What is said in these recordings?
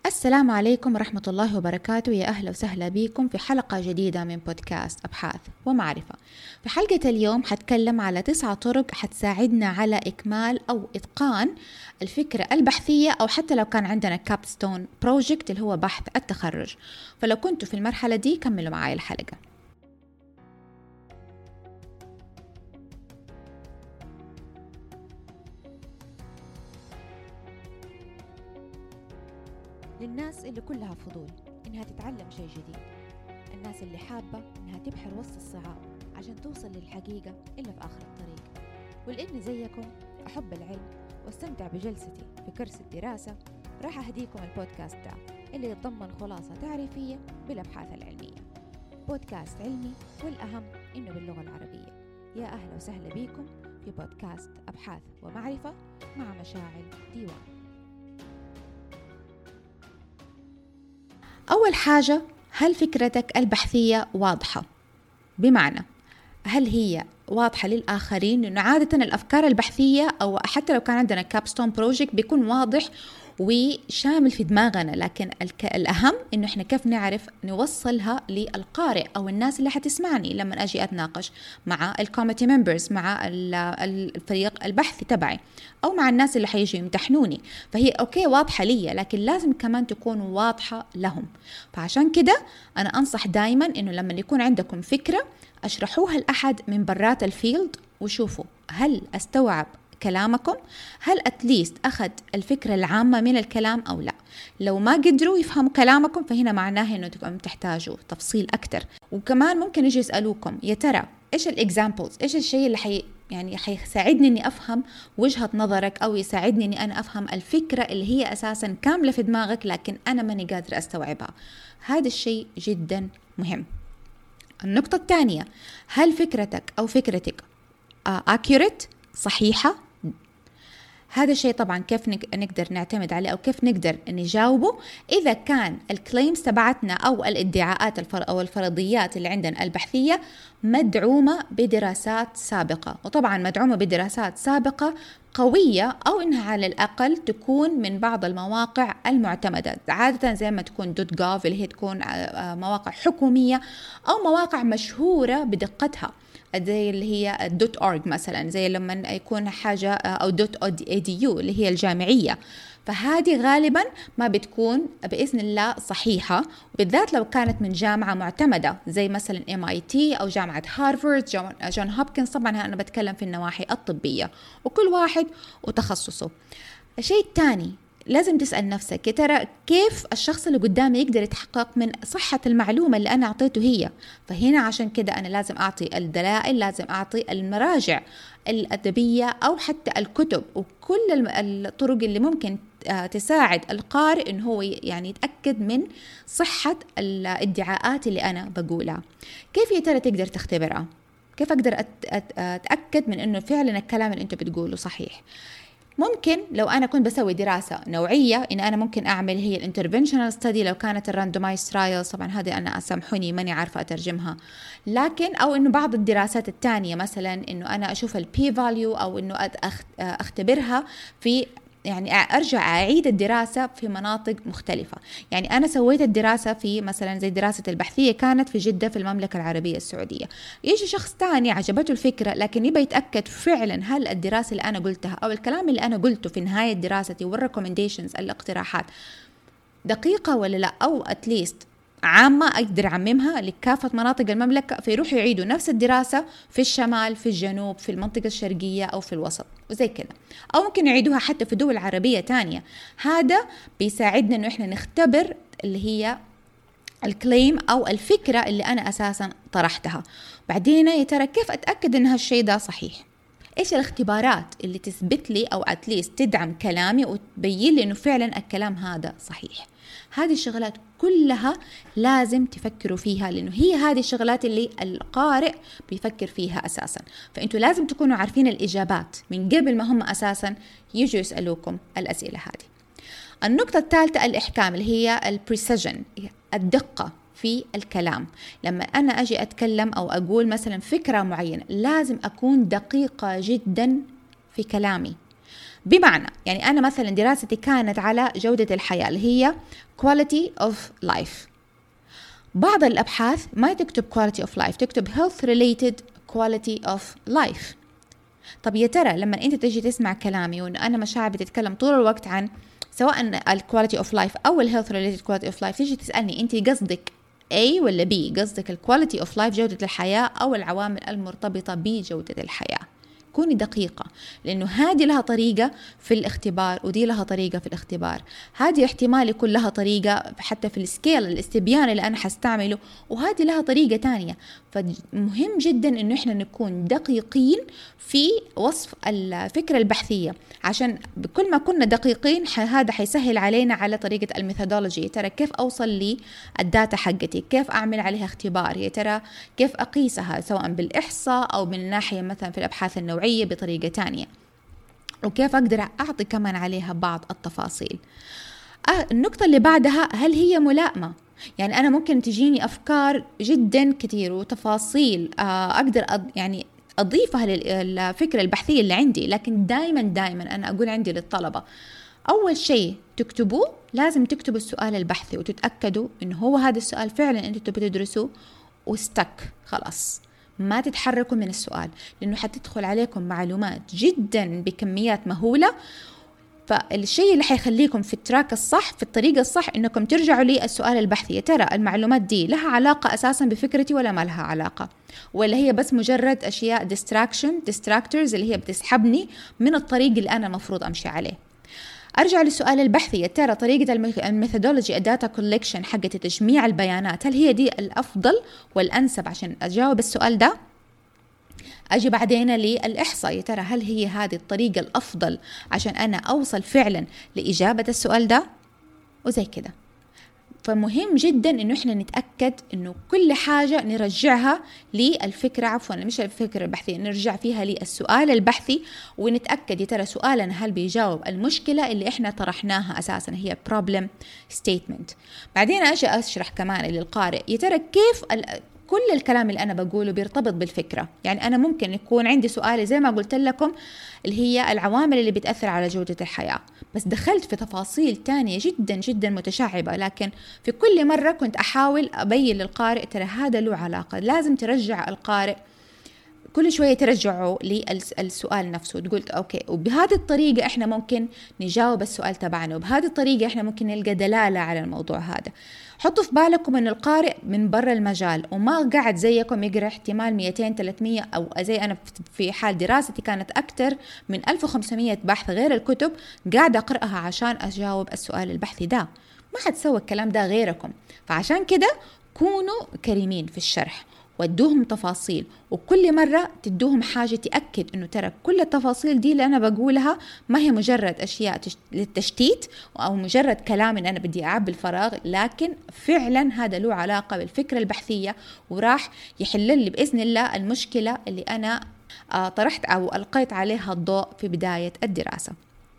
السلام عليكم ورحمة الله وبركاته. يا أهلا وسهلا بكم في حلقة جديدة من بودكاست أبحاث ومعرفة. في حلقة اليوم حتكلم على 9 طرق حتساعدنا على إكمال أو إتقان الفكرة البحثية، أو حتى لو كان عندنا كابستون بروجكت اللي هو بحث التخرج. فلو كنتوا في المرحلة دي كملوا معايا الحلقة. للناس اللي كلها فضول إنها تتعلم شيء جديد، الناس اللي حابة إنها تبحر وسط الصعاب عشان توصل للحقيقة إلا في آخر الطريق، ولإني زيكم أحب العلم واستمتع بجلستي في كرسي الدراسة، راح أهديكم البودكاست ده اللي يتضمن خلاصة تعريفية بالأبحاث العلمية. بودكاست علمي، والأهم إنه باللغة العربية. يا أهلا وسهلا بكم في بودكاست أبحاث ومعرفة مع مشاعل ديوان. أول حاجة، هل فكرتك البحثية واضحة؟ بمعنى هل هي واضحة للآخرين؟ لأنه عادة الأفكار البحثية أو حتى لو كان عندنا كابستون بروجكت بيكون واضح وشامل في دماغنا، لكن الأهم إنه إحنا كيف نعرف نوصلها للقارئ أو الناس اللي حتسمعني لما أجي أتناقش مع الكوميتي ممبرز، مع الفريق البحثي تبعي، أو مع الناس اللي حيجوا يمتحنوني. فهي أوكي واضحة لي، لكن لازم كمان تكون واضحة لهم. فعشان كده أنا أنصح دايما إنه لما يكون عندكم فكرة اشرحوها لأحد من برات الفيلد وشوفوا هل استوعب كلامكم، هل أتليست أخذ الفكرة العامة من الكلام أو لا. لو ما قدروا يفهموا كلامكم فهنا معناه إنه تحتاجوا تفصيل أكتر. وكمان ممكن يجي يسألوكم يا ترى إيش الإكزامبلز، إيش الشيء اللي حيساعدني إني أفهم وجهة نظرك، أو يساعدني إني أنا أفهم الفكرة اللي هي أساسا كاملة في دماغك لكن أنا ماني قادر أستوعبها. هذا الشيء جدا مهم. النقطة الثانية، هل فكرتك أو فكرتك accurate، صحيحة؟ هذا الشيء طبعا كيف نقدر نعتمد عليه أو كيف نقدر نجاوبه؟ إذا كان الكليمز تبعتنا أو الادعاءات أو الفرضيات اللي عندنا البحثية مدعومة بدراسات سابقة، وطبعا مدعومة بدراسات سابقة قوية، أو إنها على الأقل تكون من بعض المواقع المعتمدة، عادة زي ما تكون .gov اللي هي تكون مواقع حكومية، أو مواقع مشهورة بدقتها زي اللي هي .org مثلا، زي لما يكون حاجة أو .edu اللي هي الجامعية. فهذه غالبا ما بتكون بإذن الله صحيحة، وبالذات لو كانت من جامعة معتمدة زي مثلا MIT أو جامعة هارفارد، جون هوبكنز. طبعا أنا بتكلم في النواحي الطبية وكل واحد وتخصصه. الشيء الثاني، لازم تسأل نفسك يا ترى كيف الشخص اللي قدامي يقدر يتحقق من صحة المعلومة اللي أنا أعطيته هي. فهنا عشان كده أنا لازم أعطي الدلائل، لازم أعطي المراجع الأدبية أو حتى الكتب وكل الطرق اللي ممكن تساعد القارئ إنه هو يعني يتأكد من صحة الادعاءات اللي أنا بقولها. كيف يا ترى تقدر تختبرها؟ كيف أقدر أتأكد من إنه فعلا الكلام اللي أنت بتقوله صحيح؟ ممكن لو أنا كنت بسوي دراسة نوعية إن أنا ممكن أعمل هي الانترفنشنال ستادي، لو كانت الراندومايز ترايلز، طبعا هذه أنا أسامحوني ماني عارفة أترجمها، لكن أو إنه بعض الدراسات التانية مثلا إنه أنا أشوف البي فاليو، أو إنه أختبرها في يعني أرجع أعيد الدراسة في مناطق مختلفة. يعني أنا سويت الدراسة في مثلا زي دراسة البحثية كانت في جدة في المملكة العربية السعودية. يجي شخص تاني عجبته الفكرة لكن يبي يتأكد فعلا هل الدراسة اللي أنا قلتها أو الكلام اللي أنا قلته في نهاية دراستي والريكومنديشنز الاقتراحات دقيقة ولا لا، أو أتليست عامة أقدر أعممها لكافة مناطق المملكة، فيروحوا يعيدوا نفس الدراسة في الشمال، في الجنوب، في المنطقة الشرقية أو في الوسط وزي كده، أو ممكن يعيدوها حتى في دول عربية تانية. هذا بيساعدنا إنه إحنا نختبر اللي هي الكليم أو الفكرة اللي أنا أساسا طرحتها. بعدين يا ترى كيف أتأكد إن هالشيء ده صحيح؟ إيش الاختبارات اللي تثبت لي أو أتليست تدعم كلامي وتبين لي إنه فعلا الكلام هذا صحيح؟ هذه الشغلات كلها لازم تفكروا فيها، لأنه هي هذه الشغلات اللي القارئ بيفكر فيها أساسا. فأنتوا لازم تكونوا عارفين الإجابات من قبل ما هم أساسا يجوا يسألوكم الأسئلة هذه. النقطة الثالثة الإحكام، اللي هي البريسيجن، الدقة في الكلام. لما أنا أجي أتكلم أو أقول مثلا فكرة معينة لازم أكون دقيقة جدا في كلامي. بمعنى يعني أنا مثلا دراستي كانت على جودة الحياة اللي هي quality of life. بعض الأبحاث ما تكتب quality of life، تكتب health related quality of life. طب يا ترى لما أنت تجي تسمع كلامي وأن أنا مشاعر بتتكلم طول الوقت عن سواء ال quality of life أو ال health related quality of life، تيجي تسألني أنت قصدك A ولا B؟ قصدك ال quality of life جودة الحياة أو العوامل المرتبطة بجودة الحياة؟ كوني دقيقة، لأنه هذه لها طريقة في الاختبار ودي لها طريقة في الاختبار. هذه احتمال يكون لها طريقة حتى في السكيل الاستبيان اللي أنا حستعمله، وهذه لها طريقة تانية. فمهم جدا إنه إحنا نكون دقيقين في وصف الفكرة البحثية، عشان بكل ما كنا دقيقين هذا حيسهل علينا على طريقة الميثودولوجي. ترى كيف أوصل لي الداتا حقتي، كيف أعمل عليها اختبار، يا ترى كيف أقيسها سواء بالإحصاء أو من ناحية مثلا في الأبحاث النوعية بطريقة تانية، وكيف أقدر أعطي كمان عليها بعض التفاصيل. النقطة اللي بعدها، هل هي ملائمة؟ يعني أنا ممكن تجيني أفكار جدا كتير وتفاصيل أقدر يعني أضيفها للفكرة البحثية اللي عندي، لكن دايما أنا أقول عندي للطلبة أول شيء تكتبوه لازم تكتبوا السؤال البحثي وتتأكدوا إنه هو هذا السؤال فعلا أنتوا بتدرسوه واستك خلاص، ما تتحركوا من السؤال، لأنه حتدخل عليكم معلومات جدا بكميات مهولة. فالشيء اللي حيخليكم في التراك الصح، في الطريقة الصح، إنكم ترجعوا للسؤال البحثي. ترى المعلومات دي لها علاقة أساسا بفكرتي ولا ما لها علاقة، ولا هي بس مجرد أشياء distractors اللي هي بتسحبني من الطريق اللي أنا مفروض أمشي عليه. أرجع للسؤال البحثي، ترى طريقة الميثودولوجي الداتا كولكشن حقة تجميع البيانات، هل هي دي الأفضل والأنسب عشان أجاوب السؤال ده؟ أجي بعدين للإحصاء، يا ترى هل هي هذه الطريقة الأفضل عشان أنا أوصل فعلا لإجابة السؤال ده؟ وزي كده. فمهم جدا إنه إحنا نتأكد إنه كل حاجة نرجعها للفكرة، مش الفكرة البحثية، نرجع فيها للسؤال البحثي ونتأكد يا ترى سؤالنا هل بيجاوب المشكلة اللي إحنا طرحناها أساسا، هي problem statement. بعدين أجي أشرح كمان للقارئ يا ترى كيف كل الكلام اللي أنا بقوله بيرتبط بالفكرة. يعني أنا ممكن يكون عندي سؤال زي ما قلت لكم اللي هي العوامل اللي بتأثر على جودة الحياة، بس دخلت في تفاصيل تانية جدا متشعبة، لكن في كل مرة كنت أحاول أبين للقارئ ترى هذا له علاقة. لازم ترجع القارئ كل شوية ترجعوا للسؤال نفسه، تقول أوكي وبهذه الطريقة إحنا ممكن نجاوب السؤال تبعنا، وبهذه الطريقة إحنا ممكن نلقى دلالة على الموضوع هذا. حطوا في بالكم أن القارئ من برا المجال وما قاعد زيكم يقرأ احتمال 200-300 أو زي أنا في حال دراستي كانت أكتر من 1500 بحث غير الكتب قاعد أقرأها عشان أجاوب السؤال البحثي ده. ما حد سوى الكلام ده غيركم، فعشان كده كونوا كريمين في الشرح وادوهم تفاصيل، وكل مرة تدوهم حاجة تأكد انه ترى كل التفاصيل دي اللي انا بقولها ما هي مجرد اشياء للتشتيت او مجرد كلام ان انا بدي اعبي الفراغ، لكن فعلا هذا له علاقة بالفكرة البحثية وراح يحل لي بإذن الله المشكلة اللي انا طرحت او ألقيت عليها الضوء في بداية الدراسة.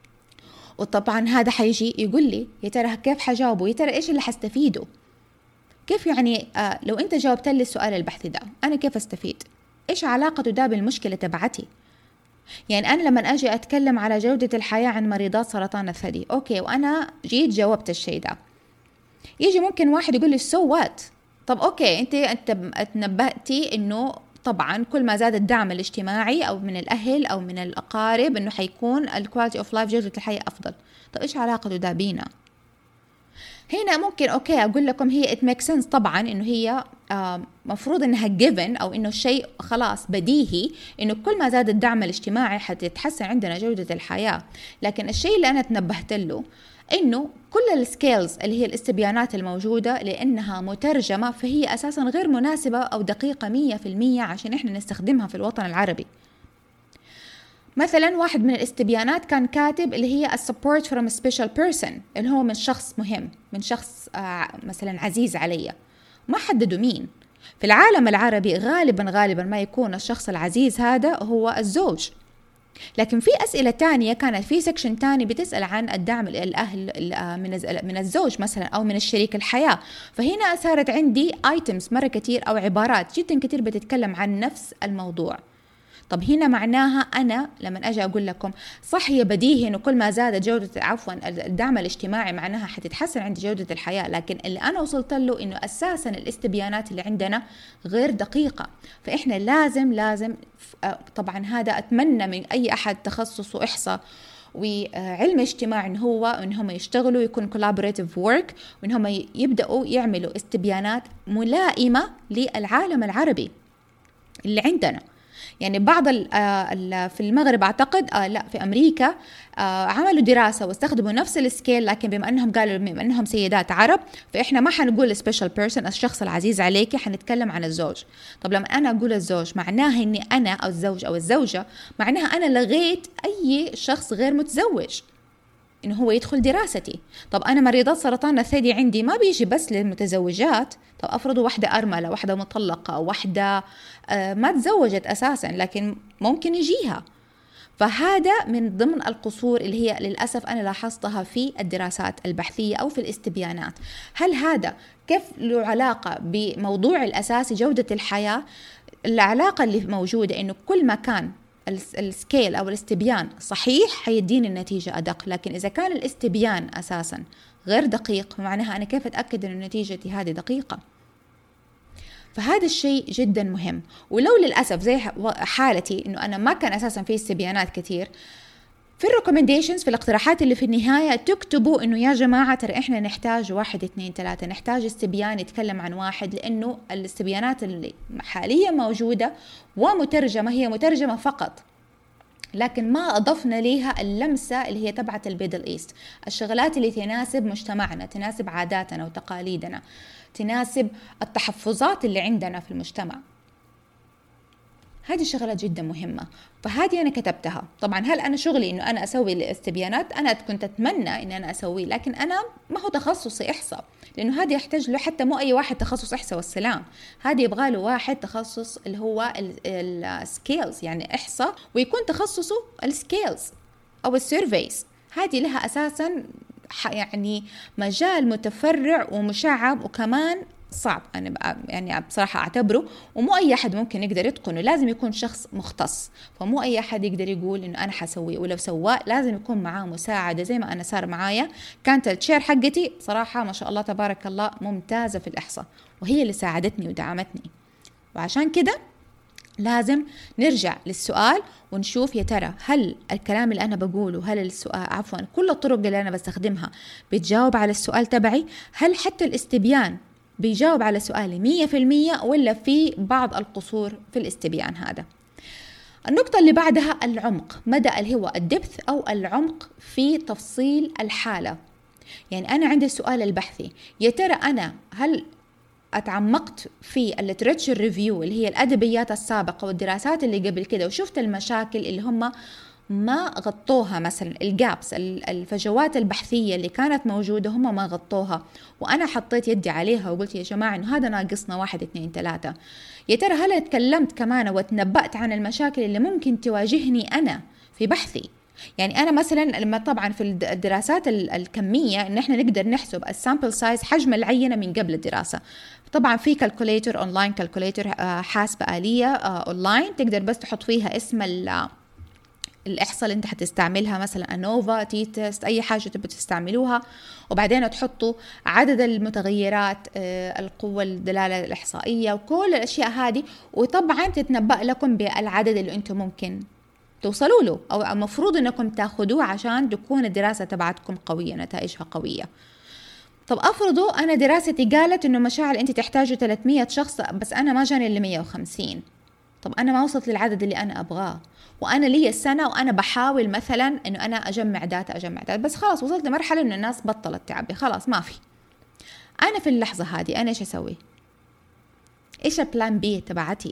وطبعا هذا حيجي يقول لي يا ترى كيف حجاوبه، يا ترى ايش اللي حستفيده، كيف يعني لو أنت جاوبت لي السؤال البحثي ده أنا كيف أستفيد؟ إيش علاقته ده بالمشكلة تبعتي؟ يعني أنا لما أجي أتكلم على جودة الحياة عن مريضات سرطان الثدي، أوكي وأنا جيت جاوبت الشيء ده، يجي ممكن واحد يقول لي so what؟ طب أوكي أنت تنبأتي إنه طبعا كل ما زاد الدعم الاجتماعي أو من الأهل أو من الأقارب إنه حيكون الكواليتي أوف لايف جودة الحياة أفضل. طب إيش علاقته ده بينا؟ هنا ممكن أوكي أقول لكم هي it makes sense طبعا إنه هي مفروض إنها given أو إنه شيء خلاص بديهي إنه كل ما زاد الدعم الاجتماعي حتتحسن عندنا جودة الحياة، لكن الشيء اللي أنا تنبهت له إنه كل السكيلز اللي هي الاستبيانات الموجودة لأنها مترجمة فهي أساسا غير مناسبة أو دقيقة 100% عشان إحنا نستخدمها في الوطن العربي. مثلا واحد من الاستبيانات كان كاتب اللي هي support from a special person اللي هو من شخص مهم، من شخص مثلا عزيز علي، ما حددوا مين. في العالم العربي غالبا ما يكون الشخص العزيز هذا هو الزوج، لكن في أسئلة تانية كانت في سكشن تاني بتسأل عن الدعم الأهل من الزوج مثلا أو من الشريك الحياة. فهنا صارت عندي items مرة كتير أو عبارات جدا كتير بتتكلم عن نفس الموضوع. طب هنا معناها أنا لما أجي أقول لكم صح هي بديهي إنه كل ما زادت جودة الدعم الاجتماعي معناها حتتحسن عندي جودة الحياة، لكن اللي أنا وصلت له إنه أساسا الاستبيانات اللي عندنا غير دقيقة. فإحنا لازم طبعا هذا أتمنى من أي أحد تخصصه إحصاء وعلم اجتماع إنهم يشتغلوا يكون collaborative work، وإنهم يبدأوا يعملوا استبيانات ملائمة للعالم العربي اللي عندنا. يعني بعض في المغرب أعتقد لا في أمريكا عملوا دراسة واستخدموا نفس السكيل، لكن بما أنهم سيدات عرب فإحنا ما حنقول special person الشخص العزيز عليك، حنتكلم عن الزوج. طب لما أنا أقول الزوج معناها إني أنا أو الزوج أو الزوجة، معناها أنا لغيت أي شخص غير متزوج إنه هو يدخل دراستي. طب أنا مريضات سرطان الثدي عندي ما بيجي بس للمتزوجات، طب أفرضوا واحدة أرملة، واحدة مطلقة، أو واحدة ما تزوجت أساسا لكن ممكن يجيها. فهذا من ضمن القصور اللي هي للأسف أنا لاحظتها في الدراسات البحثية أو في الاستبيانات. هل هذا كيف له علاقة بموضوع الأساسي جودة الحياة؟ العلاقة اللي موجودة إنه كل ما كان السكيل أو الاستبيان صحيح حيديني النتيجة أدق، لكن إذا كان الاستبيان أساسا غير دقيق معناها أنا كيف أتأكد أن نتيجتي هذه دقيقة؟ فهذا الشيء جدا مهم. ولو للأسف زي حالتي أنه أنا ما كان أساسا في استبيانات كتير، في الريكومنديشنز في الاقتراحات اللي في النهاية تكتبوا إنه يا جماعة ترى إحنا نحتاج 1 2 3، نحتاج استبيان يتكلم عن 1، لأنه الاستبيانات اللي حاليا موجودة ومترجمة هي مترجمة فقط، لكن ما أضفنا ليها اللمسة اللي هي تبعت الميدل إيست، الشغلات اللي تناسب مجتمعنا، تناسب عاداتنا وتقاليدنا، تناسب التحفظات اللي عندنا في المجتمع. هذه الشغلات جدا مهمة، فهذه أنا كتبتها. طبعا هل أنا شغلي إنه أنا أسوي الاستبيانات؟ أنا كنت أتمنى إن أنا أسويه، لكن أنا ما هو تخصصي إحصاء، لأنه هذا يحتاج له حتى مو أي واحد تخصص إحصاء والسلام، هذا يبغى له واحد تخصص اللي هو السكيلز، يعني إحصاء ويكون تخصصه السكيلز أو السيرفيز. هذه لها أساسا يعني مجال متفرع ومشعب وكمان صعب، أنا يعني بصراحة أعتبره، ومو أي أحد ممكن يقدر يتقنه، لازم يكون شخص مختص. فمو أي أحد يقدر يقول إنه أنا حسويه، ولو سواه لازم يكون معاه مساعدة، زي ما أنا صار معايا. كانت التشير حقتي صراحة ما شاء الله تبارك الله ممتازة في الإحصاء، وهي اللي ساعدتني ودعمتني. وعشان كده لازم نرجع للسؤال ونشوف يا ترى هل الكلام اللي أنا بقوله، هل السؤال كل الطرق اللي أنا بستخدمها بتجاوب على السؤال تبعي؟ هل حتى الاستبيان بيجاوب على سؤالي 100%، ولا في بعض القصور في الاستبيان هذا؟ النقطة اللي بعدها العمق، مدى اللي هو الدبث أو العمق في تفصيل الحالة. يعني أنا عندي السؤال البحثي، يا ترى أنا هل أتعمقت في الليتراتشر ريفيو اللي هي الأدبيات السابقة والدراسات اللي قبل كده، وشفت المشاكل اللي هم ما غطوها، مثلا الجابس، الفجوات البحثية اللي كانت موجودة هم ما غطوها، وأنا حطيت يدي عليها وقلت يا جماعة إنه هذا ناقصنا 1 2 3. يا ترى هل اتكلمت كمان وتنبأت عن المشاكل اللي ممكن تواجهني أنا في بحثي؟ يعني أنا مثلا لما طبعا في الدراسات الكمية إن إحنا نقدر نحسب السامبل سايز، حجم العينة من قبل الدراسة. طبعا في كالكوليتر أونلاين، كالكوليتر حاسبة آلية أونلاين، تقدر بس تحط فيها اسم الإحصاء اللي أنت هتستعملها، مثلا أنوفا، تي تيست، أي حاجة تبي تستعملوها، وبعدين تحطوا عدد المتغيرات، القوة، الدلالة الإحصائية، وكل الأشياء هذه، وطبعا تتنبأ لكم بالعدد اللي أنتم ممكن توصلوا له أو المفروض أنكم تأخذوه عشان تكون الدراسة تبعتكم قوية، نتائجها قوية. طب أفرضوا أنا دراستي قالت أنه مشاعر أنت تحتاجوا 300 شخص، بس أنا ما جاني إلا 150. طب أنا ما وصلت للعدد اللي أنا أبغاه، وأنا لي السنة وأنا بحاول مثلا أنه أنا أجمع داتا، بس خلاص وصلت لمرحلة أنه الناس بطلت تعبي، خلاص ما في. أنا في اللحظة هذه أنا إيش أسوي؟ إيش البلان بي تبعتي؟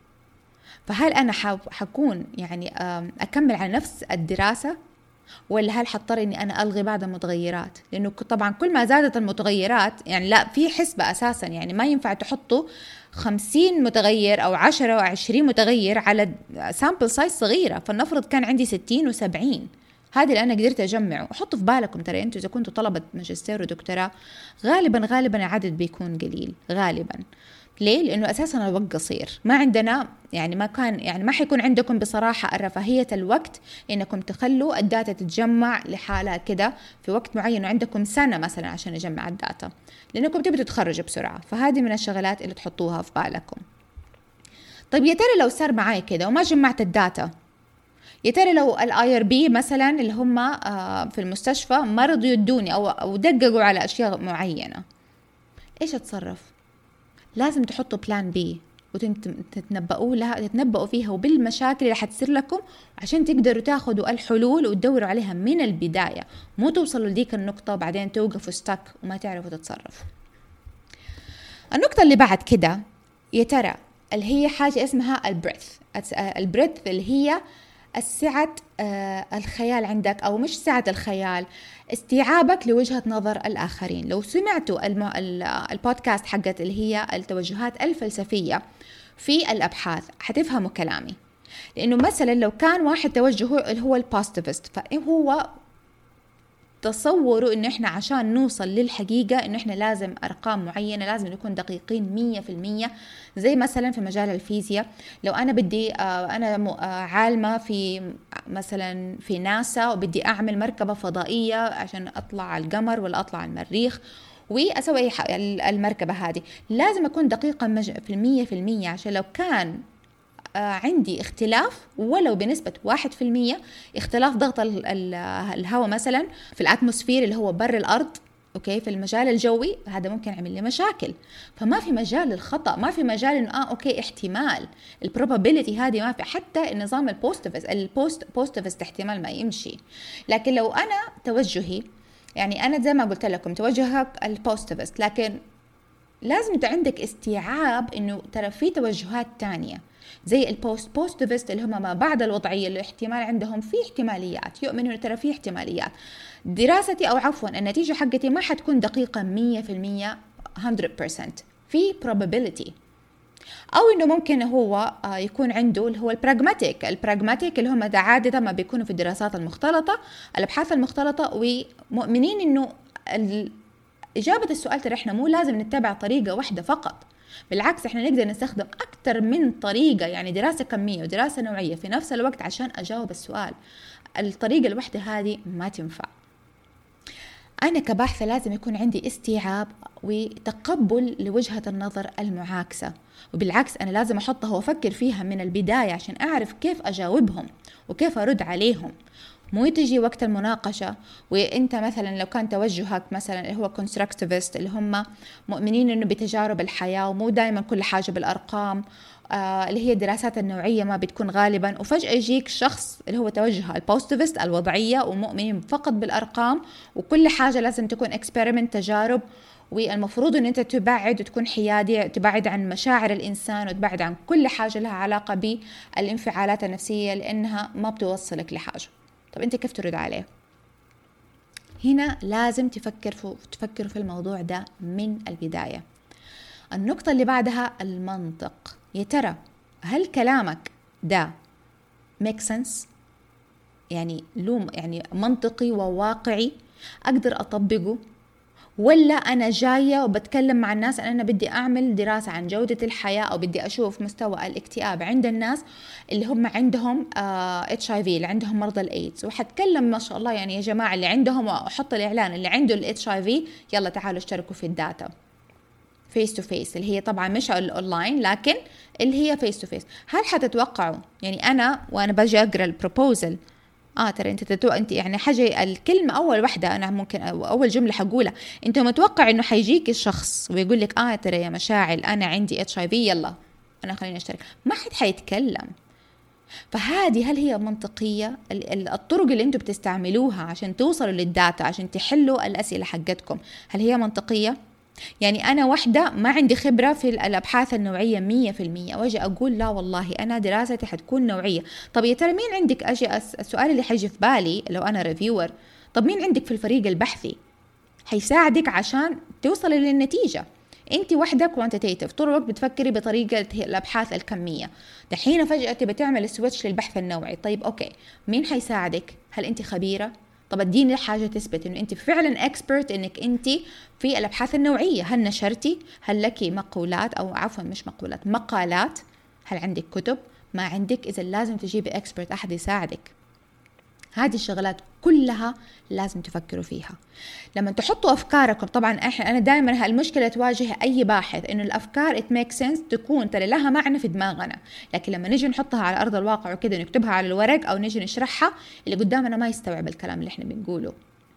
فهل أنا حكون يعني أكمل على نفس الدراسة، ولا هل حضطر إني أنا ألغي بعض المتغيرات؟ لأنه طبعا كل ما زادت المتغيرات، يعني لا في حسبة أساسا، يعني ما ينفع تحطوا 50 متغير أو 10 أو 20 متغير على سامبل سايز صغيرة. فلنفرض كان عندي 60 و70، هذا اللي أنا قدرت أجمعه. وحطوا في بالكم ترى أنتوا إذا كنتوا طلبة ماجستير ودكتوراه غالبا العدد بيكون قليل غالبا. ليه؟ لأنه أساسا الوقت قصير، ما عندنا يعني ما حيكون عندكم بصراحة رفاهية الوقت إنكم تخلوا الداتا تتجمع لحالها كده في وقت معين، وعندكم سنة مثلا عشان نجمع الداتا، لأنكم تبي تتخرجوا بسرعة. فهذه من الشغلات اللي تحطوها في بالكم. طيب يا ترى لو صار معاي كده وما جمعت الداتا، يا ترى لو IRB مثلا اللي هم في المستشفى ما رضوا يدوني أو دققوا على أشياء معينة، إيش أتصرف؟ لازم تحطوا بلان بي تتنبؤوا فيها وبالمشاكل اللي حتصير لكم، عشان تقدروا تاخدوا الحلول وتدوروا عليها من البداية، مو توصلوا لديك النقطة وبعدين توقفوا ستاك وما تعرفوا تتصرفوا. النقطة اللي بعد كده يا ترى اللي هي حاجة اسمها البريث اللي هي السعة الخيال عندك، أو مش سعة الخيال، استيعابك لوجهة نظر الآخرين. لو سمعتوا البودكاست حقت اللي هي التوجهات الفلسفية في الأبحاث حتفهموا كلامي. لأنه مثلا لو كان واحد توجهه اللي هو البوزيتيفست، فهو تصوروا إنه إحنا عشان نوصل للحقيقة إنه إحنا لازم أرقام معينة، لازم نكون دقيقين 100%. زي مثلا في مجال الفيزياء، لو أنا بدي أنا عالمة في مثلا في ناسا وبدي أعمل مركبة فضائية عشان أطلع على القمر ولا أطلع على المريخ وأسوي المركبة هذه، لازم أكون دقيقة في 100%. عشان لو كان عندي اختلاف ولو بنسبة 1%، اختلاف ضغط الهواء مثلا في الاتموسفير اللي هو بر الأرض، أوكي، في المجال الجوي، هذا ممكن يعمل لي مشاكل. فما في مجال للخطأ، ما في مجال إنه أوكي احتمال البروبابيليتي هذه ما في. حتى النظام البوزيتيفست احتمال ما يمشي. لكن لو أنا توجهي، يعني أنا زي ما قلت لكم توجهك البوزيتيفست، لكن لازم انت عندك استيعاب انه ترى في توجهات تانية زي البوزيتيفست اللي هم ما بعد الوضعية، اللي احتمال عندهم في احتماليات، يؤمنوا ترى في احتماليات. دراستي او عفوا النتيجة حقتي ما حتكون دقيقة 100% 100%، في probability. او انه ممكن هو يكون عنده اللي هو البراغماتيك اللي هم عادة ما بيكونوا في الدراسات المختلطة، الابحاث المختلطة، ومؤمنين انه إجابة السؤال ترى إحنا مو لازم نتبع طريقة واحدة فقط، بالعكس إحنا نقدر نستخدم أكثر من طريقة، يعني دراسة كمية ودراسة نوعية في نفس الوقت عشان أجاوب السؤال. الطريقة الواحدة هذه ما تنفع. أنا كباحثة لازم يكون عندي استيعاب وتقبل لوجهة النظر المعاكسة، وبالعكس أنا لازم أحطها وأفكر فيها من البداية عشان أعرف كيف أجاوبهم وكيف أرد عليهم. مو تجي وقت المناقشة وإنت مثلا لو كان توجهك مثلا اللي هو constructivist اللي هم مؤمنين إنه بتجارب الحياة ومو دائما كل حاجة بالأرقام، اللي هي الدراسات النوعية ما بتكون غالبا، وفجأة يجيك شخص اللي هو توجه البوزيتيفست الوضعية ومؤمنين فقط بالأرقام وكل حاجة لازم تكون experiment تجارب، والمفروض ان انت تبعد وتكون حيادي، تبعد عن مشاعر الانسان وتبعد عن كل حاجة لها علاقة بالانفعالات النفسية لانها ما بتوصلك لحاجة. طب انت كيف ترد عليه؟ هنا لازم تفكروا في الموضوع ده من البداية. النقطة اللي بعدها المنطق. يا ترى هل كلامك ده make sense؟ يعني منطقي وواقعي أقدر أطبقه، ولا أنا جاية وبتكلم مع الناس أنا بدي أعمل دراسة عن جودة الحياة أو بدي أشوف مستوى الاكتئاب عند الناس اللي هم عندهم HIV، اللي عندهم مرضى الإيدز، وحتكلم ما شاء الله يعني يا جماعة اللي عندهم، وأحط الإعلان اللي عنده HIV يلا تعالوا اشتركوا في الداتا فيس تو فيس، اللي هي طبعا مش الأونلاين لكن اللي هي فيس تو فيس. هل حتتوقعوا يعني أنا وأنا باجي أقرأ البروبوزل ترى انت يعني حاجه الكلمه اول واحده انا ممكن اول جمله حقولها، انت متوقع انه حيجيك الشخص ويقول لك ترى يا مشاعل انا عندي HIV يلا انا خليني اشترك؟ ما حد حيتكلم. فهذه هل هي منطقيه؟ الطرق اللي انتم بتستعملوها عشان توصلوا للداتا عشان تحلوا الاسئله حقتكم هل هي منطقيه؟ يعني أنا واحدة ما عندي خبرة في الأبحاث النوعية 100%، واجي أقول لا والله أنا دراستي حتكون نوعية. طب يا ترى مين عندك؟ السؤال اللي حيجي في بالي لو أنا ريفيور، طب مين عندك في الفريق البحثي حيساعدك عشان توصل للنتيجة؟ أنت واحدة كوانتيتيف طول الوقت بتفكري بطريقة الأبحاث الكمية، دحين فجأة بتعمل سويتش للبحث النوعي. طيب أوكي، مين حيساعدك؟ هل أنت خبيرة؟ طب اديني حاجة تثبت انه انت فعلا اكسبرت، انك انت في الابحاث النوعية. هل نشرتي؟ هل لك مقولات، او عفوا مش مقولات، مقالات؟ هل عندك كتب؟ ما عندك، اذا لازم تجيبي اكسبرت، احد يساعدك. هذه الشغلات كلها لازم تفكروا فيها لما تحطوا أفكاركم. طبعا أنا دائما المشكلة تواجه أي باحث، إنه الأفكار it makes sense، تكون ترى لها معنى في دماغنا، لكن لما نجي نحطها على أرض الواقع وكذا نكتبها على الورق أو نجي نشرحها، اللي قدامنا ما يستوعب الكلام اللي إحنا بنقوله.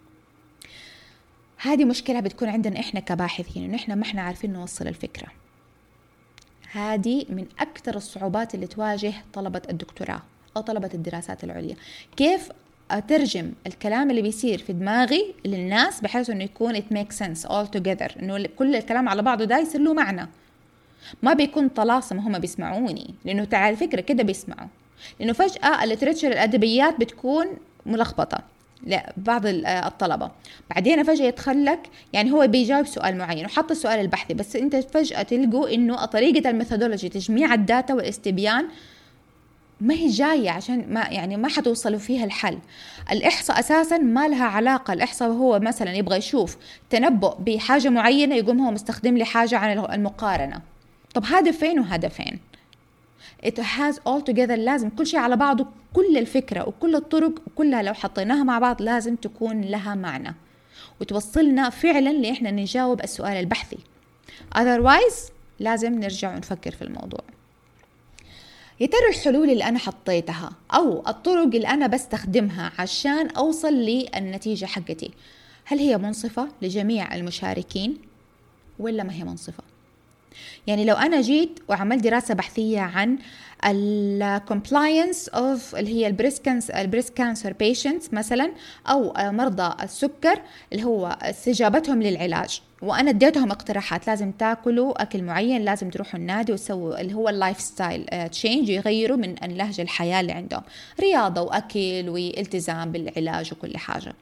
هذه مشكلة بتكون عندنا إحنا كباحثين، إنه إحنا ما إحنا عارفين نوصل الفكرة. هذه من أكثر الصعوبات اللي تواجه طلبة الدكتوراه أو طلبة الدراسات العليا. كيف أترجم الكلام اللي بيصير في دماغي للناس بحيث إنه يكون it makes sense all together، إنه كل الكلام على بعضه ده يصير له معنى، ما بيكون طلاسم هم بيسمعوني، لأنه تعال فكرة كده بيسمعوا، لأنه فجأة الليتراتشر الأدبيات بتكون ملخبطة لبعض الطلبة، بعدين فجأة يدخلك يعني هو بيجاوب سؤال معين وحط السؤال البحثي، بس أنت فجأة تلقوا إنه طريقة الميثودولوجي تجميع الداتا والاستبيان ما هي جاية، عشان ما حتوصلوا فيها الحل. الإحصاء أساسا ما لها علاقة. الإحصاء هو مثلا يبغى يشوف تنبؤ بحاجة معينة، يقوم هو مستخدم لي حاجة عن المقارنة. طب هذا فين وهذا فين؟ it has all together. لازم كل شيء على بعضه، كل الفكرة وكل الطرق كلها لو حطيناها مع بعض لازم تكون لها معنى وتوصلنا فعلا لإحنا نجاوب السؤال البحثي. otherwise لازم نرجع ونفكر في الموضوع. يا ترى الحلول اللي أنا حطيتها أو الطرق اللي أنا بستخدمها عشان أوصل للنتيجة حقتي، هل هي منصفة لجميع المشاركين ولا ما هي منصفة؟ يعني لو أنا جيت وعملت دراسة بحثية عن compliance of اللي هي البريست كانسر patients مثلا، أو مرضى السكر اللي هو استجابتهم للعلاج، وأنا اديتهم اقتراحات لازم تاكلوا أكل معين، لازم تروحوا النادي وتسووا اللي هو اللايف ستايل تشينج، يغيروا من نهج الحياة اللي عندهم، رياضة وأكل والتزام بالعلاج وكل حاجة.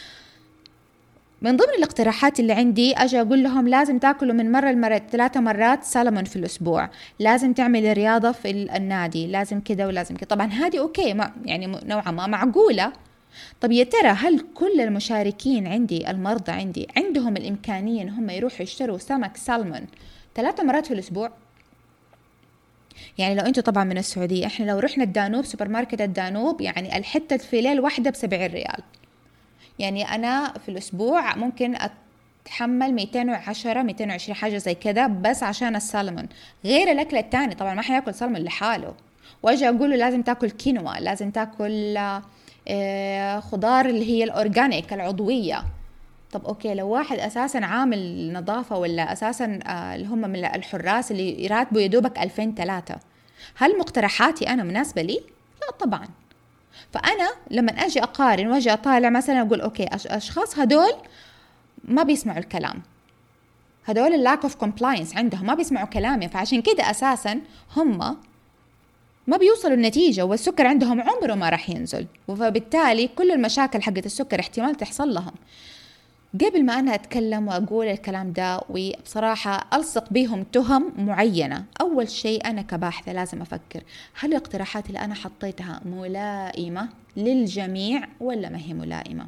من ضمن الاقتراحات اللي عندي أجي أقول لهم لازم تاكلوا من مرة لمرة 3 مرات سلمون في الأسبوع، لازم تعمل رياضة في النادي، لازم كده ولازم كده. طبعا هذه أوكي، ما يعني نوعا ما معقولة. طب يا ترى هل كل المشاركين عندي المرضى عندهم الإمكانية إن هم يروحوا يشتروا سمك سلمون 3 مرات في الأسبوع؟ يعني لو أنتوا طبعا من السعودية، إحنا لو رحنا الدانوب، سوبر ماركت الدانوب، يعني الحتة الفيليه الواحدة ب7 ريال. يعني أنا في الأسبوع ممكن أتحمل 210 220 حاجة زي كده بس عشان السلمون، غير الأكل التاني. طبعا ما حياكل سلمون لحاله. وأجي أقوله لازم تاكل كينوا، لازم تاكل خضار اللي هي الأورجانيك العضوية. طب أوكي، لو واحد أساسا عامل نظافة ولا أساسا اللي هم من الحراس اللي يراتبوا يدوبك 2000-3، هل مقترحاتي أنا مناسبة لي؟ لا طبعا. فأنا لما أجي أقارن وأجي أطالع مثلا أقول أوكي، أشخاص هدول ما بيسمعوا الكلام، هدول اللاك اوف كومبلاينس عندهم، ما بيسمعوا كلامي، فعشان كده أساسا هم ما بيوصلوا النتيجة، والسكر عندهم عمره ما راح ينزل، فبالتالي كل المشاكل حقت السكر احتمال تحصل لهم. قبل ما أنا أتكلم وأقول الكلام ده وبصراحة ألصق بيهم تهم معينة، أول شيء أنا كباحثة لازم أفكر هل الاقتراحات اللي أنا حطيتها ملائمة للجميع ولا ما هي ملائمة.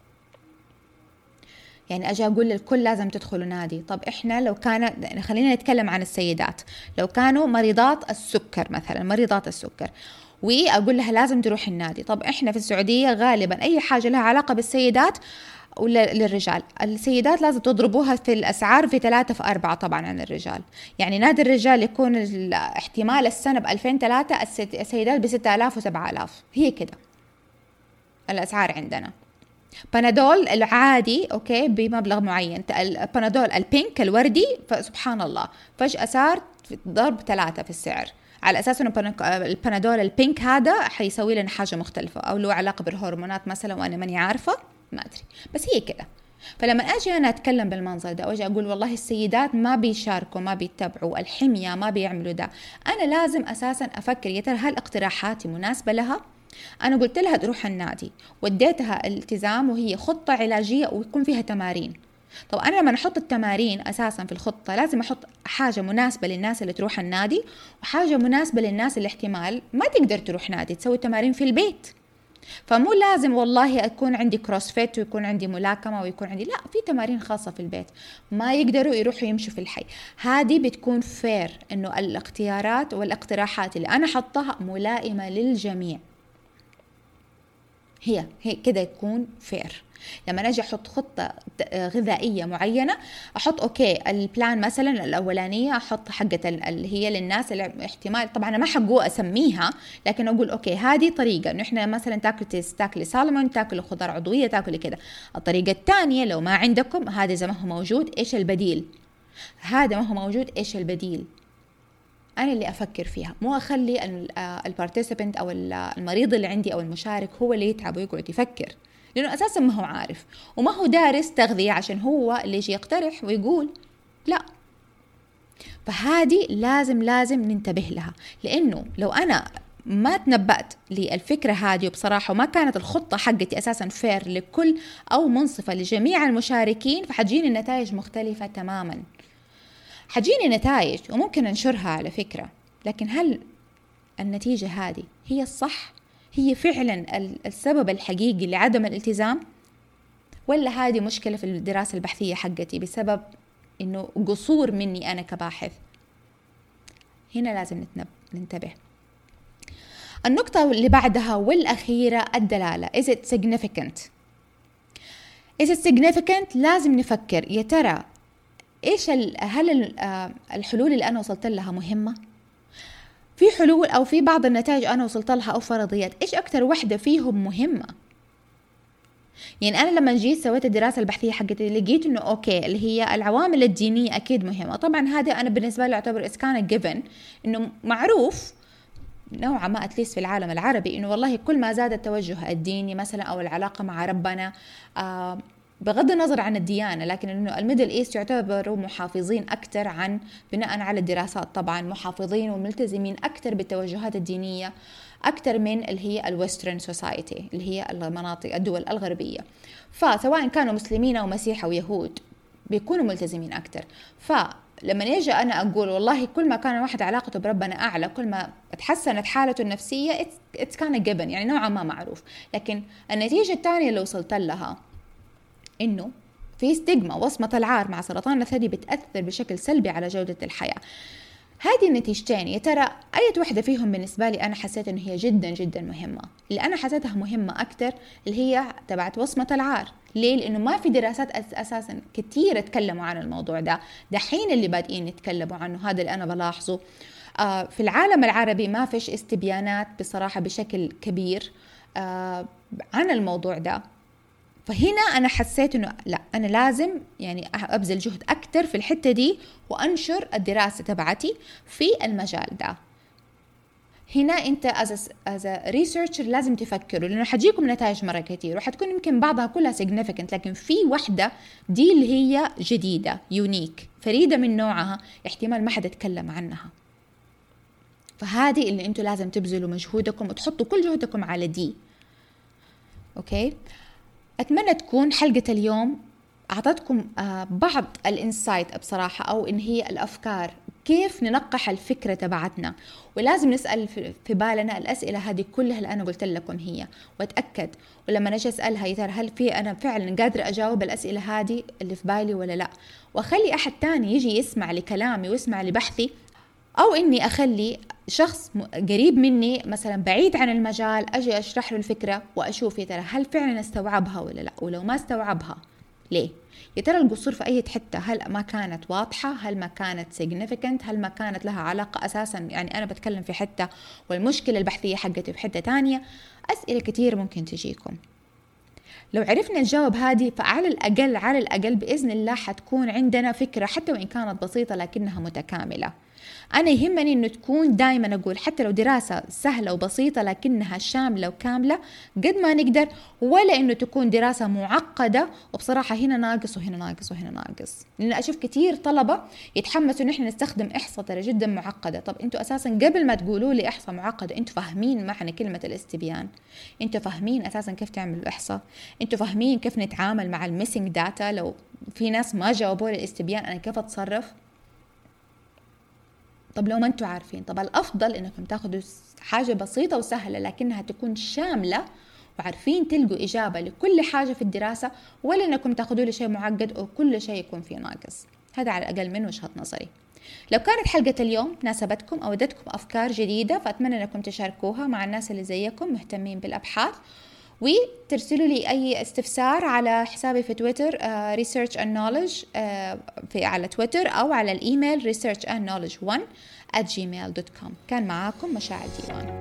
يعني أجي أقول للكل لازم تدخلوا نادي. طب إحنا لو كان، خلينا نتكلم عن السيدات، لو كانوا مريضات السكر مثلا، مريضات السكر، وأقول لها لازم تروح النادي. طب إحنا في السعودية غالبا أي حاجة لها علاقة بالسيدات ولا للرجال، السيدات لازم تضربوها في الأسعار في 3 في 4 طبعا عن الرجال. يعني نادي الرجال يكون احتمال السنة ب2003، السيدات ب6000 و7000، هي كده الأسعار عندنا. بنادول العادي أوكي بمبلغ معين، البنادول البينك الوردي فسبحان الله فجأة صار ضرب 3 في السعر، على أساس أنه البنادول البينك هذا حيسوي لنا حاجة مختلفة أو له علاقة بالهرمونات مثلا وأنا ماني عارفة، ما أدري، بس هي كده. فلما أجي أنا أتكلم بالمنظر ده وأجي أقول والله السيدات ما بيشاركوا، ما بيتبعوا الحمية، ما بيعملوا ده، أنا لازم أساسا أفكر يا ترى هل اقتراحاتي مناسبة لها؟ أنا قلت لها تروح النادي واديتها الالتزام وهي خطة علاجية ويكون فيها تمارين. طب أنا لما نحط التمارين أساسا في الخطة لازم أحط حاجة مناسبة للناس اللي تروح النادي وحاجة مناسبة للناس اللي احتمال ما تقدر تروح نادي، تسوي تمارين في البيت. فمو لازم والله أكون عندي كروسفيت ويكون عندي ملاكمة ويكون عندي، لا، في تمارين خاصة في البيت ما يقدروا يروحوا يمشوا في الحي. هذه بتكون فير، إنه الاختيارات والاقتراحات اللي أنا حطها ملائمة للجميع. هي كده يكون فير. لما نجي احط خطه غذائيه معينه، احط اوكي البلان مثلا الاولانيه، احط حقه اللي هي للناس اللي احتمال، طبعا انا ما حقو اسميها، لكن اقول اوكي هذه طريقه انه احنا مثلا تاكلي سالمون، تاكلي خضار عضويه، تاكلي كده. الطريقه الثانيه لو ما عندكم هذا، اذا ما هو موجود ايش البديل؟ هذا ما هو موجود ايش البديل؟ أنا اللي أفكر فيها، مو أخلي البارتيسيبنت أو المريض اللي عندي أو المشارك هو اللي يتعب ويقعد يفكر، لأنه أساسا ما هو عارف وما هو دارس تغذية عشان هو اللي يجي يقترح ويقول لا. فهذه لازم ننتبه لها، لأنه لو أنا ما تنبأت للفكرة هذه وبصراحة وما كانت الخطة حقتي أساسا فير لكل أو منصفة لجميع المشاركين، فحتجيني النتائج مختلفة تماما. حتجيني نتائج وممكن أنشرها على فكرة، لكن هل النتيجة هذه هي الصح؟ هي فعلا السبب الحقيقي لعدم الالتزام؟ ولا هذه مشكلة في الدراسة البحثية حقتي بسبب إنه قصور مني أنا كباحث؟ هنا لازم ننتبه. النقطة اللي بعدها والأخيرة الدلالة. Is it significant؟ Is it significant؟ لازم نفكر يا ترى إيش هل الحلول اللي أنا وصلت لها مهمة؟ في حلول أو في بعض النتائج أنا وصلت لها أو فرضيات، إيش أكتر واحدة فيهم مهمة؟ يعني أنا لما جيت سويت الدراسة البحثية حقتي لقيت إنه أوكي اللي هي العوامل الدينية أكيد مهمة. طبعا هذا أنا بالنسبة لي أعتبر إسكان جيفن، إنه معروف نوعا ما أتليس في العالم العربي إنه والله كل ما زاد التوجه الديني مثلا أو العلاقة مع ربنا، بغض النظر عن الديانة، لكن إنه الميدل إيست يعتبروا محافظين أكثر عن بناء على الدراسات، طبعا محافظين وملتزمين أكثر بالتوجهات الدينية أكثر من اللي هي الويسترن سوسايتي اللي هي المناطق الدول الغربية. فسواء كانوا مسلمين أو مسيح أو يهود بيكونوا ملتزمين أكثر. فلما يجي أنا أقول والله كل ما كان واحد علاقته بربنا أعلى كل ما تحسنت حالته النفسية، it's kind of given، يعني نوعا ما معروف. لكن النتيجة الثانية اللي وصلت لها إنه في ستيغما، وصمة العار مع سرطان الثدي بتأثر بشكل سلبي على جودة الحياة. هذه النتيجتين يا ترى أي واحدة فيهم بالنسبة لي أنا حسيت إنه هي جدا جدا مهمة؟ اللي أنا حسيتها مهمة أكتر اللي هي تبعت وصمة العار. ليه؟ لأنه ما في دراسات أساسا كتير اتكلموا عن الموضوع ده، دحين اللي بادئين يتكلموا عنه، هذا اللي أنا بلاحظه. في العالم العربي ما فيش استبيانات بصراحة بشكل كبير عن الموضوع ده. فهنا أنا حسيت إنه لا، أنا لازم يعني أبذل جهد أكتر في الحتة دي وأنشر الدراسة تبعتي في المجال ده. هنا أنت as a researcher لازم تفكروا، لأنه حجيكم نتائج مرة كتير وحتكون يمكن بعضها كلها significant، لكن في واحدة دي اللي هي جديدة يونيك فريدة من نوعها، احتمال ما حد يتكلم عنها. فهذه اللي أنتوا لازم تبذلوا مجهودكم وتحطوا كل جهدكم على دي. أوكي، أتمنى تكون حلقة اليوم أعطتكم بعض الانسايت بصراحة، أو إن هي الأفكار كيف ننقح الفكرة تبعتنا. ولازم نسأل في بالنا الأسئلة هذه كلها اللي أنا قلت لكم هي، وأتأكد ولما نجي أسألها يا ترى هل في أنا فعلا قادرة أجاوب الأسئلة هذه اللي في بالي ولا لا، وأخلي أحد تاني يجي يسمع لكلامي ويسمع لبحثي، أو إني أخلي شخص قريب مني مثلا بعيد عن المجال أجي أشرح له الفكرة وأشوف يا ترى هل فعلا استوعبها ولا لا، ولو ما استوعبها ليه؟ يا ترى القصور في أي حتة؟ هل ما كانت واضحة؟ هل ما كانت significant؟ هل ما كانت لها علاقة أساسا؟ يعني أنا بتكلم في حتة والمشكلة البحثية حقتي في حتة تانية. أسئلة كتير ممكن تجيكم. لو عرفنا نجاوب هذه فعلى الأقل بإذن الله حتكون عندنا فكرة حتى وإن كانت بسيطة لكنها متكاملة. أنا يهمني إنه تكون دائما أقول حتى لو دراسة سهلة وبسيطة لكنها شاملة وكاملة قد ما نقدر، ولا إنه تكون دراسة معقدة وبصراحة هنا ناقص وهنا ناقص وهنا ناقص. لأن أشوف كتير طلبة يتحمسوا إن إحنا نستخدم إحصاء ترى جدا معقدة. طب أنتوا أساسا قبل ما تقولوا لي إحصاء معقدة أنتوا فاهمين معنى كلمة الاستبيان؟ أنتوا فاهمين أساسا كيف تعملوا إحصاء؟ أنتوا فاهمين كيف نتعامل مع الميسنج داتا؟ لو في ناس ما جاوبوا لي الاستبيان أنا كيف أتصرف؟ طب لو ما انتوا عارفين، طب الأفضل إنكم تاخدوا حاجة بسيطة وسهلة لكنها تكون شاملة وعارفين تلقوا إجابة لكل حاجة في الدراسة، ولا أنكم تأخذوا لي شيء معقد أو كل شيء يكون فيه ناقص. هذا على الأقل من وجهة نظري. لو كانت حلقة اليوم ناسبتكم أو ادتكم أفكار جديدة، فأتمنى أنكم تشاركوها مع الناس اللي زيكم مهتمين بالأبحاث، وترسلوا لي أي استفسار على حسابي في تويتر research and knowledge على تويتر، أو على الإيميل researchandknowledge1@gmail.com. كان معاكم مشاعر ديوان.